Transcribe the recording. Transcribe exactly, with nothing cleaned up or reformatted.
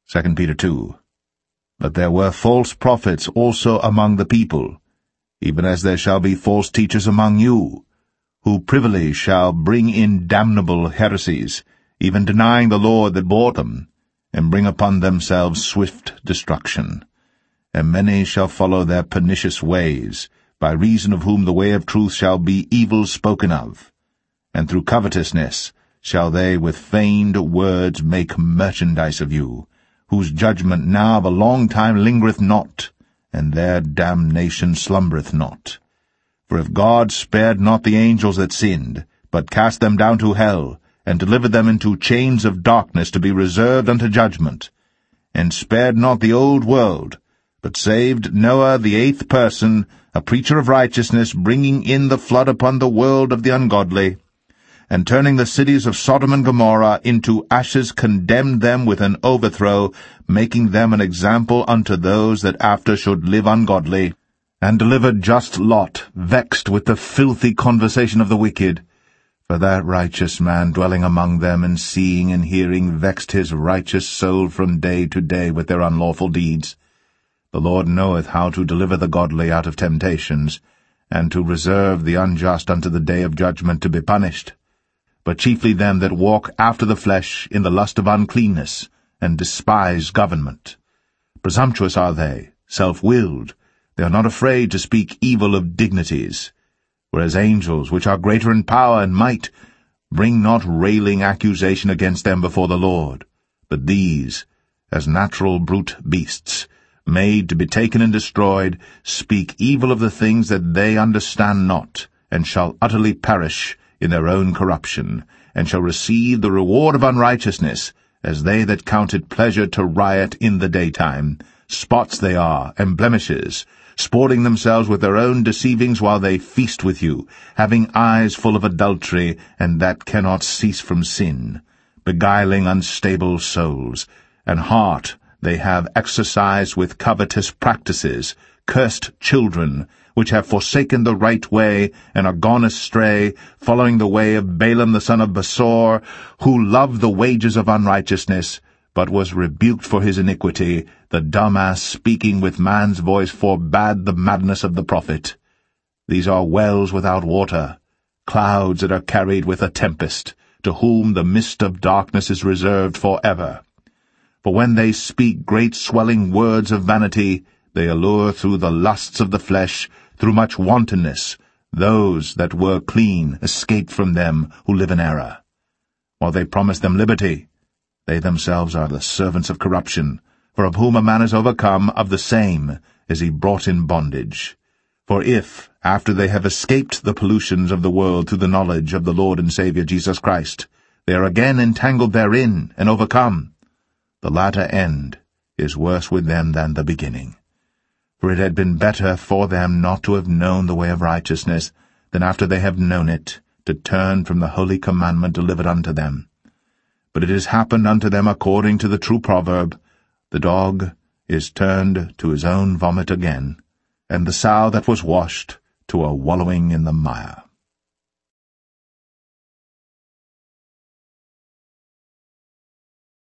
Second Peter two. But there were false prophets also among the people, even as there shall be false teachers among you, who privily shall bring in damnable heresies, even denying the Lord that bought them, and bring upon themselves swift destruction. And many shall follow their pernicious ways, by reason of whom the way of truth shall be evil spoken of. And through covetousness shall they with feigned words make merchandise of you, whose judgment now of a long time lingereth not, and their damnation slumbereth not. For if God spared not the angels that sinned, but cast them down to hell, and delivered them into chains of darkness to be reserved unto judgment, and spared not the old world, but saved Noah the eighth person, a preacher of righteousness, bringing in the flood upon the world of the ungodly, and turning the cities of Sodom and Gomorrah into ashes, condemned them with an overthrow, making them an example unto those that after should live ungodly, and delivered just Lot, vexed with the filthy conversation of the wicked. For that righteous man dwelling among them, and seeing and hearing, vexed his righteous soul from day to day with their unlawful deeds. The Lord knoweth how to deliver the godly out of temptations, and to reserve the unjust unto the day of judgment to be punished. But chiefly them that walk after the flesh in the lust of uncleanness, and despise government. Presumptuous are they, self-willed, they are not afraid to speak evil of dignities, whereas angels, which are greater in power and might, bring not railing accusation against them before the Lord. But these, as natural brute beasts, made to be taken and destroyed, speak evil of the things that they understand not, and shall utterly perish in their own corruption, and shall receive the reward of unrighteousness, as they that count it pleasure to riot in the daytime. Spots they are, and blemishes, sporting themselves with their own deceivings while they feast with you, having eyes full of adultery, and that cannot cease from sin, beguiling unstable souls, and heart they have exercised with covetous practices, cursed children, which have forsaken the right way, and are gone astray, following the way of Balaam the son of Besor, who loved the wages of unrighteousness, but was rebuked for his iniquity. The dumb ass, speaking with man's voice, forbade the madness of the prophet. These are wells without water, clouds that are carried with a tempest, to whom the mist of darkness is reserved for ever. For when they speak great swelling words of vanity, they allure through the lusts of the flesh, through much wantonness, those that were clean escaped from them who live in error. While they promise them liberty, they themselves are the servants of corruption, for of whom a man is overcome, of the same is he brought in bondage. For if, after they have escaped the pollutions of the world through the knowledge of the Lord and Saviour Jesus Christ, they are again entangled therein and overcome, the latter end is worse with them than the beginning. For it had been better for them not to have known the way of righteousness, than after they have known it, to turn from the holy commandment delivered unto them. But it has happened unto them according to the true proverb, The dog is turned to his own vomit again, and the sow that was washed to a wallowing in the mire.